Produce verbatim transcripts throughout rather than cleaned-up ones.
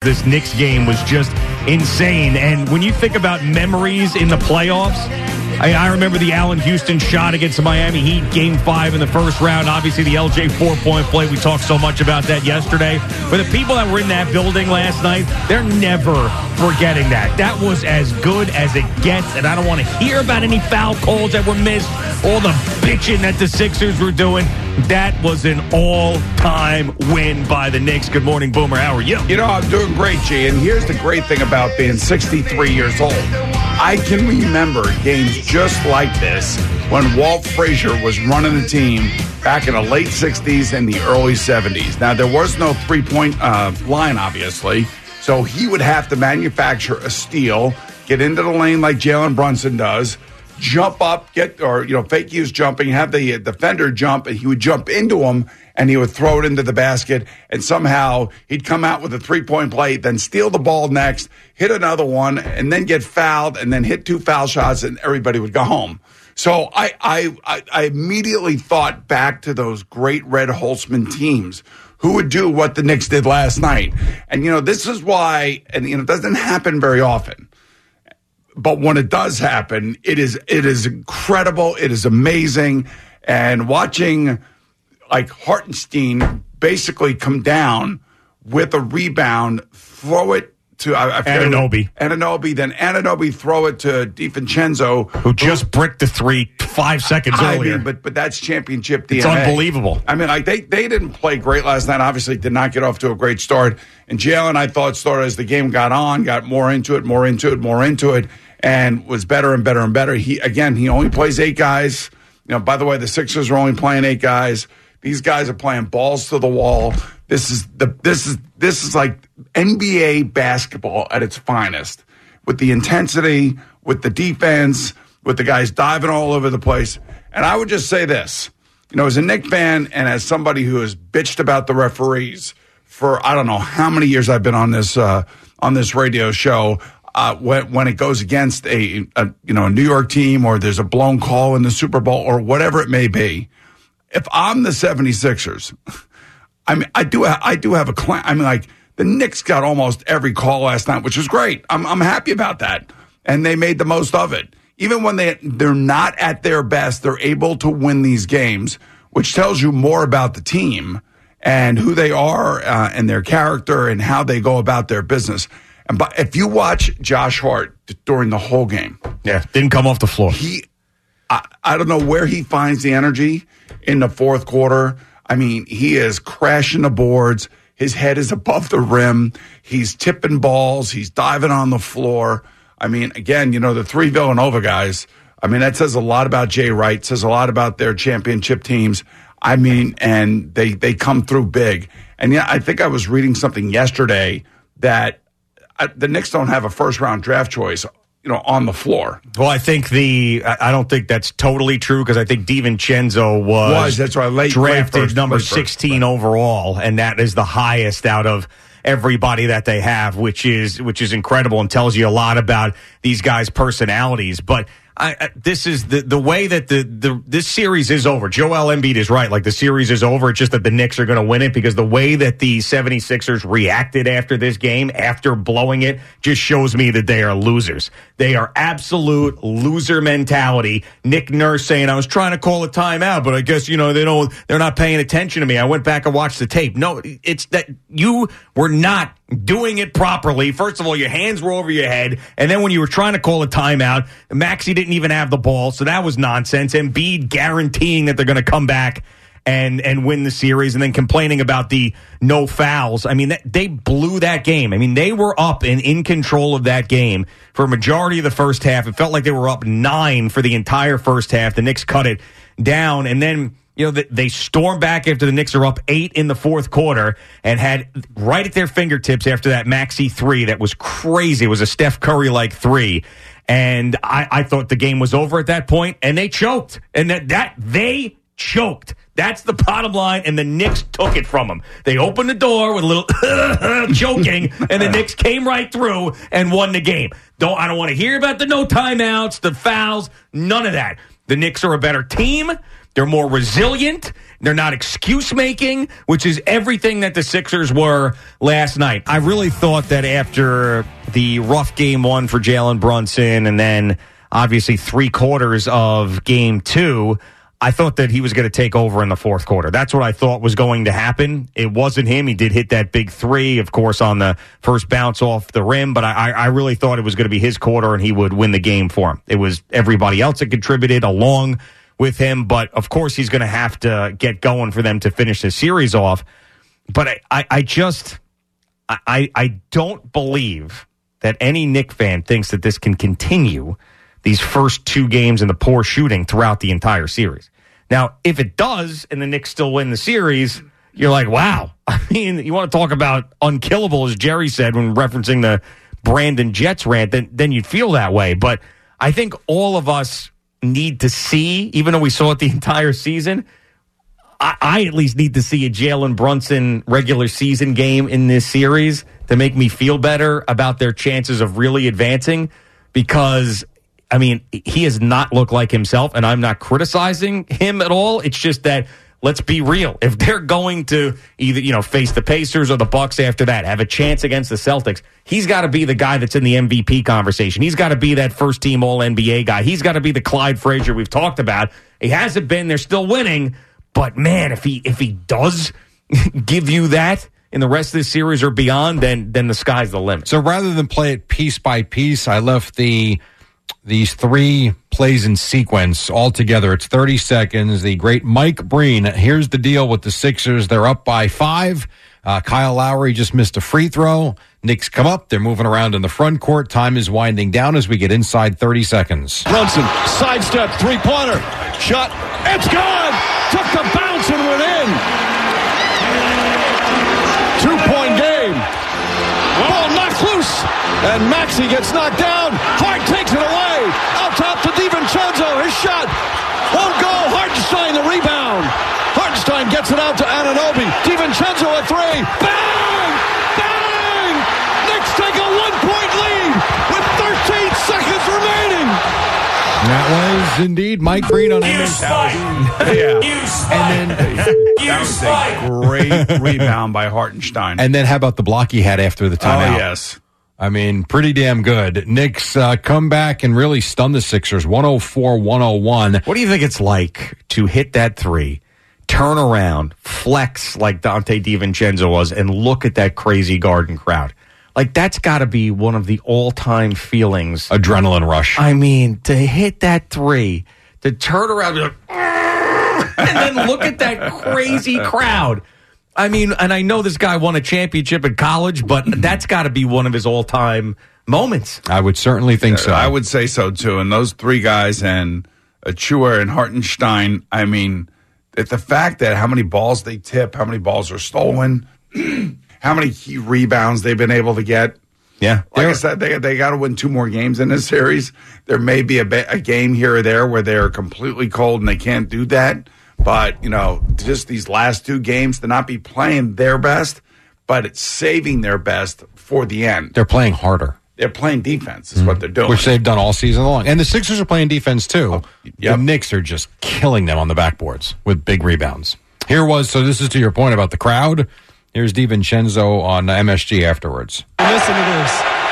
This Knicks game was just insane. And when you think about memories in the playoffs, I, I remember the Allen Houston shot against the Miami Heat, game five in the first round. Obviously, the L J four-point play. We talked so much about that yesterday. For the people that were in that building last night, they're never forgetting that. That was as good as it gets, and I don't want to hear about any foul calls that were missed, all the bitching that the Sixers were doing. That was an all-time win by the Knicks. Good morning, Boomer. How are you? You know, I'm doing great, G, and here's the great thing about being sixty-three years old. I can remember games just like this when Walt Frazier was running the team back in the late sixties and the early seventies. Now, there was no three-point uh, line, obviously, so he would have to manufacture a steal, get into the lane like Jalen Brunson does, jump up, get or you know fake use jumping, have the defender jump, and he would jump into him, and he would throw it into the basket, and somehow he'd come out with a three-point play, then steal the ball next, hit another one, and then get fouled, and then hit two foul shots, and everybody would go home. So I I I, I immediately thought back to those great Red Holtzman teams who would do what the Knicks did last night. And you know this is why, and you know it doesn't happen very often. But when it does happen, it is it is incredible. It is amazing. And watching like Hartenstein basically come down with a rebound, throw it to I, I Anunoby. Anunoby, then Anunoby throw it to DiVincenzo, who just bricked the three five seconds I earlier. Mean, but but that's championship D N A. It's unbelievable. I mean, like they, they didn't play great last night. Obviously, did not get off to a great start. And Jalen, I thought, started as the game got on, got more into it, more into it, more into it, and was better and better and better. He again, he only plays eight guys. You know, by the way, the Sixers are only playing eight guys. These guys are playing balls to the wall. This is the this is this is like N B A basketball at its finest, with the intensity, with the defense, with the guys diving all over the place. And I would just say this, you know, as a Knicks fan and as somebody who has bitched about the referees for I don't know how many years I've been on this uh, on this radio show. Uh, when, when it goes against a, a you know a New York team, or there's a blown call in the Super Bowl, or whatever it may be, if I'm the seventy-sixers, I mean, I do I do have a claim. I mean, like the Knicks got almost every call last night, which is great. I'm I'm happy about that, and they made the most of it. Even when they they're not at their best, they're able to win these games, which tells you more about the team and who they are uh, and their character and how they go about their business. And but if you watch Josh Hart during the whole game, yeah, didn't come off the floor. He, I, I don't know where he finds the energy in the fourth quarter. I mean, he is crashing the boards. His head is above the rim. He's tipping balls. He's diving on the floor. I mean, again, you know, the three Villanova guys, I mean, that says a lot about Jay Wright, says a lot about their championship teams. I mean, and they, they come through big. And yeah, I think I was reading something yesterday that I, the Knicks don't have a first-round draft choice, you know, on the floor. Well, I think the I don't think that's totally true, because I think DiVincenzo was, was that's right, late, drafted late first, number late first, sixteen right. overall, and that is the highest out of everybody that they have, which is which is incredible and tells you a lot about these guys' personalities. But I, I, this is the the way that the, the this series is over. Joel Embiid is right. Like, the series is over. It's just that the Knicks are going to win it, because the way that the seventy-sixers reacted after this game, after blowing it, just shows me that they are losers. They are absolute loser mentality. Nick Nurse saying, I was trying to call a timeout, but I guess, you know, they don't, they're not paying attention to me. I went back and watched the tape. No, it's that you were not doing it properly. First of all, your hands were over your head, and then when you were trying to call a timeout, Maxey didn't even have the ball, so that was nonsense. Embiid guaranteeing that they're going to come back and and win the series, and then complaining about the no fouls. I mean, that, they blew that game. I mean, they were up and in control of that game for a majority of the first half. It felt like they were up nine for the entire first half. The Knicks cut it down, and then you know, they stormed back after the Knicks are up eight in the fourth quarter, and had right at their fingertips after that Maxey three that was crazy. It was a Steph Curry-like three. And I, I thought the game was over at that point, and they choked. And that, that they choked. That's the bottom line, and the Knicks took it from them. They opened the door with a little choking, and the Knicks came right through and won the game. Don't I don't want to hear about the no timeouts, the fouls, none of that. The Knicks are a better team. They're more resilient. They're not excuse-making, which is everything that the Sixers were last night. I really thought that after the rough game one for Jalen Brunson and then obviously three quarters of game two, I thought that he was going to take over in the fourth quarter. That's what I thought was going to happen. It wasn't him. He did hit that big three, of course, on the first bounce off the rim, but I, I really thought it was going to be his quarter and he would win the game for him. It was everybody else that contributed along with him, but of course he's going to have to get going for them to finish the series off. But I, I, I just, I, I don't believe that any Knick fan thinks that this can continue these first two games and the poor shooting throughout the entire series. Now, if it does and the Knicks still win the series, you're like, wow. I mean, you want to talk about unkillable, as Jerry said when referencing the Brandon Jets rant, then, then you'd feel that way. But I think all of us need to see, even though we saw it the entire season, I, I at least need to see a Jalen Brunson regular season game in this series to make me feel better about their chances of really advancing, because I mean, he has not looked like himself, and I'm not criticizing him at all. It's just that, let's be real. If they're going to either, you know, face the Pacers or the Bucks after that, have a chance against the Celtics, he's got to be the guy that's in the M V P conversation. He's got to be that first-team All N B A guy. He's got to be the Clyde Frazier we've talked about. He hasn't been. They're still winning. But, man, if he if he does give you that in the rest of this series or beyond, then then the sky's the limit. So rather than play it piece by piece, I left the these three plays in sequence all together. It's thirty seconds. The great Mike Breen. Here's the deal with the Sixers. They're up by five. Uh, Kyle Lowry just missed a free throw. Knicks come up. They're moving around in the front court. Time is winding down as we get inside thirty seconds. Brunson, sidestep, three-pointer. Shot. It's gone. Took the bounce and went in. Two-point game. Ball knocked loose. And Maxey gets knocked down. Hart takes it away. Out top to DiVincenzo. His shot won't go. Hartenstein the rebound. Hartenstein gets it out to Anunoby. DiVincenzo a three. Bang! Bang! Knicks take a one-point lead with thirteen seconds remaining. And that was indeed Mike Breen on M S G. Yeah. And then That was a great rebound by Hartenstein. and then how about the block he had after the Oh, timeout? yes. I mean, pretty damn good. Knicks uh, come back and really stun the Sixers, one oh four one oh one. What do you think it's like to hit that three, turn around, flex like Dante DiVincenzo was, and look at that crazy Garden crowd? Like, that's got to be one of the all-time feelings. Adrenaline rush. I mean, to hit that three, to turn around and, be like, and then look at that crazy crowd. I mean, and I know this guy won a championship in college, but that's got to be one of his all-time moments. I would certainly think so. I would say so, too. And those three guys, and Achua and Hartenstein, I mean, at the fact that how many balls they tip, how many balls are stolen, how many key rebounds they've been able to get. Yeah. Like I said, they they got to win two more games in this series. There may be a, ba- a game here or there where they're completely cold and they can't do that. But, you know, just these last two games to not be playing their best, but it's saving their best for the end. They're playing harder. They're playing defense is what they're doing. Which they've done all season long. And the Sixers are playing defense, too. yep. The Knicks are just killing them on the backboards with big rebounds. Here was, so this is to your point about the crowd. Here's DiVincenzo on M S G afterwards. Listen to this.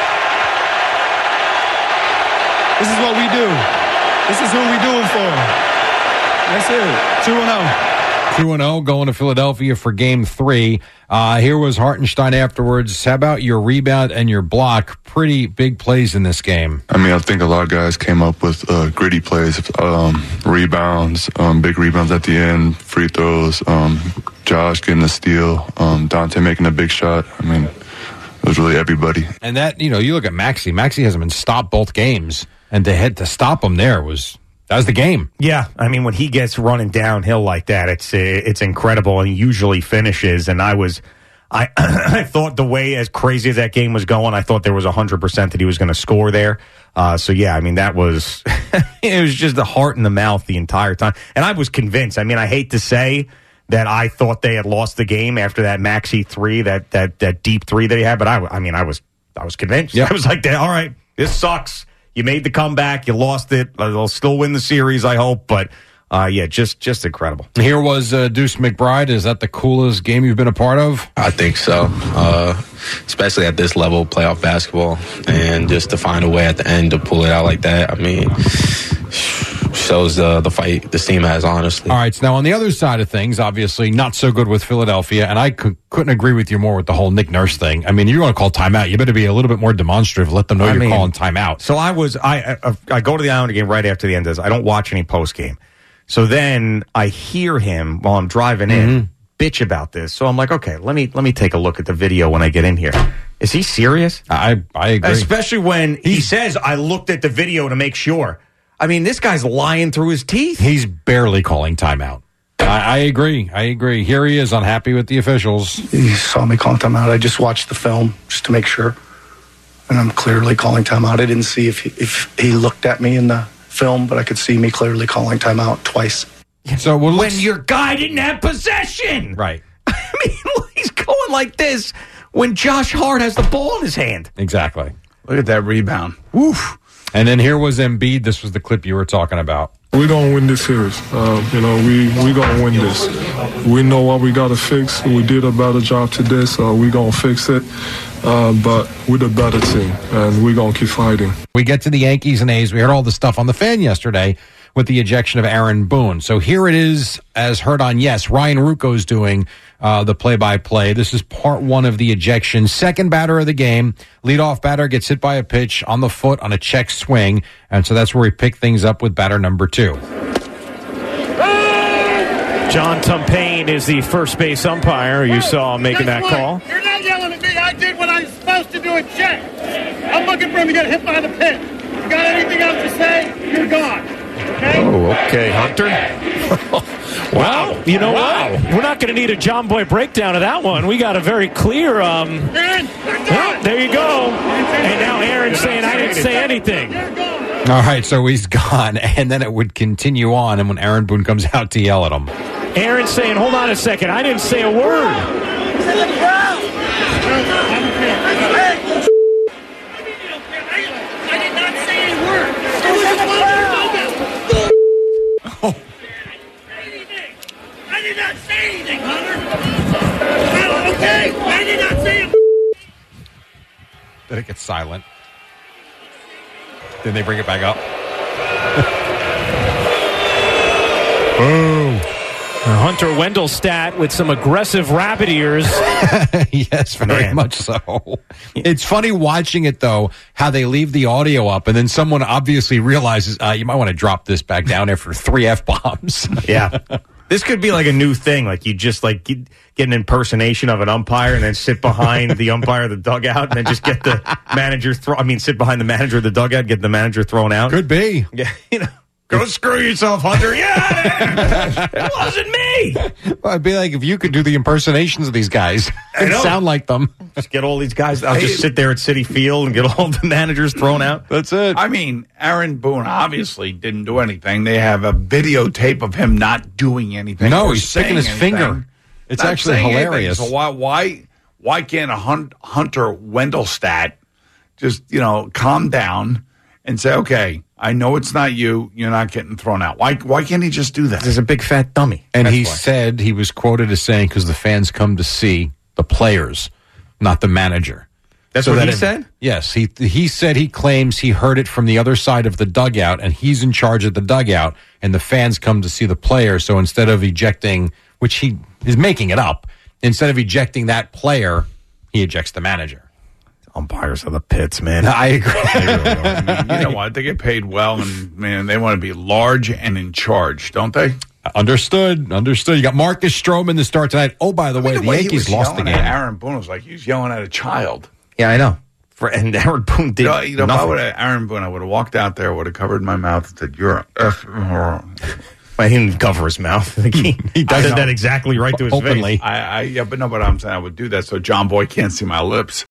This is what we do. This is who we do it for. That's it. two and oh. two and oh going to Philadelphia for game three. Uh, here was Hartenstein afterwards. How about your rebound and your block? Pretty big plays in this game. I mean, I think a lot of guys came up with uh, gritty plays, um, rebounds, um, big rebounds at the end, free throws, um, Josh getting a steal, um, Dante making a big shot. I mean, it was really everybody. And that, you know, you look at Maxey. Maxey hasn't been stopped both games. And to hit to stop him there was... That was the game. Yeah, I mean, when he gets running downhill like that, it's it's incredible, and he usually finishes. And I was, I I thought the way as crazy as that game was going, I thought there was a hundred percent that he was going to score there. Uh, so yeah, I mean, that was it was just the heart in the mouth the entire time, and I was convinced. I mean, I hate to say that I thought they had lost the game after that Maxey three, that that that deep three that he had, but I I mean, I was I was convinced. Yep. I was like, all right, this sucks. You made the comeback. You lost it. They'll still win the series, I hope. But Uh, yeah, just just incredible. Here was uh, Deuce McBride. Is that the coolest game you've been a part of? I think so, uh, especially at this level, playoff basketball, and just to find a way at the end to pull it out like that. I mean, shows uh, the fight this team has, honestly. All right, so now on the other side of things, obviously not so good with Philadelphia, and I c- couldn't agree with you more with the whole Nick Nurse thing. I mean, you're going to call timeout. You better be a little bit more demonstrative. Let them know I you're mean, calling timeout. So I was I, I I go to the Islander game right after the end of this. I don't watch any post game. So then I hear him while I'm driving in Mm-hmm. bitch about this. So I'm like, okay, let me let me take a look at the video when I get in here. Is he serious? I I agree. Especially when he says, I looked at the video to make sure. I mean, this guy's lying through his teeth. He's barely calling timeout. I, I agree. I agree. Here he is unhappy with the officials. He saw me calling timeout. I just watched the film just to make sure. And I'm clearly calling timeout. I didn't see if he, if he looked at me in the film, but I could see me clearly calling timeout twice. So well, When let's- your guy didn't have possession. right. I mean, he's going like this when Josh Hart has the ball in his hand. Exactly. Look at that rebound. Oof. And then here was Embiid. This was the clip you were talking about. We're going to win this series. Uh, you know, we we going to win this. We know what we got to fix. We did a better job today, so we're going to fix it. Uh, but we're the better team, and we're going to keep fighting. We get to the Yankees and A's. We heard all the stuff on the fan yesterday with the ejection of Aaron Boone. So here it is, as heard on Yes. Ryan Rucco's doing uh, the play-by-play. This is part one of the ejection. Second batter of the game. Leadoff batter gets hit by a pitch on the foot on a check swing. And so that's where we pick things up with batter number two. John Tumpain is the first base umpire. You saw making that Guess what? call. You're not yelling at me. I did what I was supposed to do and check. I'm looking for him to get hit by the pitch. You got anything else to say? You're gone. Okay? Oh, okay, Hunter. Wow. You know Wow. what? We're not going to need a John Boy breakdown of that one. We got a very clear. Um, Aaron, you're gone. oh, there you go. And now Aaron's saying I didn't say anything. You're gone. All right, so he's gone. And then it would continue on. And when Aaron Boone comes out to yell at him. Aaron's saying, hold on a second. I didn't say a word. I did not say any word. It was just one word. Anything. I did not say anything, Hunter. Okay, I did not say a Then it gets silent. Then they bring it back up. Boom. Hunter Wendelstadt with some aggressive rabbit ears. Yes, very Man. much so. It's funny watching it, though, how they leave the audio up, and then someone obviously realizes uh, you might want to drop this back down after three F-bombs. Yeah. This could be like a new thing. Like you just like get, get an impersonation of an umpire and then sit behind the umpire of the dugout and then just get the manager throw. I mean, sit behind the manager of the dugout, get the manager thrown out. Could be. Yeah, you know. Go screw yourself, Hunter. Yeah, it wasn't me. Well, it'd be like if you could do the impersonations of these guys and know. sound like them. Just get all these guys. I'll just sit there at Citi Field and get all the managers thrown out. That's it. I mean, Aaron Boone obviously didn't do anything. They have a videotape of him not doing anything. No, or he's sticking his saying anything. finger. It's Not actually saying anything. hilarious. So why why why can't a Hun- Hunter Wendelstadt just, you know, calm down and say, okay, I know it's not you. You're not getting thrown out. Why Why can't he just do that? There's a big fat dummy. And That's he why. said, he was quoted as saying, because the fans come to see the players, not the manager. That's So what that he it- said? Yes. He he said he claims he heard it from the other side of the dugout, and he's in charge of the dugout, and the fans come to see the players. So instead of ejecting, which he is making it up, instead of ejecting that player, he ejects the manager. Umpires are the pits, man. I agree. I mean, you know what? They get paid well, and man, they want to be large and in charge, don't they? Understood. Understood. You got Marcus Stroman to start tonight. Oh, by the way, The the, way he Yankees was lost the yelling game. at Aaron Boone was like he was yelling at a child. Yeah, I know. For, and Aaron Boone did You know, you know if I nothing. would have Aaron Boone, I would have walked out there, would have covered my mouth, and said, "You're a F." Well, he didn't cover his mouth. I think he, he I said know. that exactly right to his Openly. face. I, I, yeah, but no, but I'm saying I would do that so John Boy can't see my lips.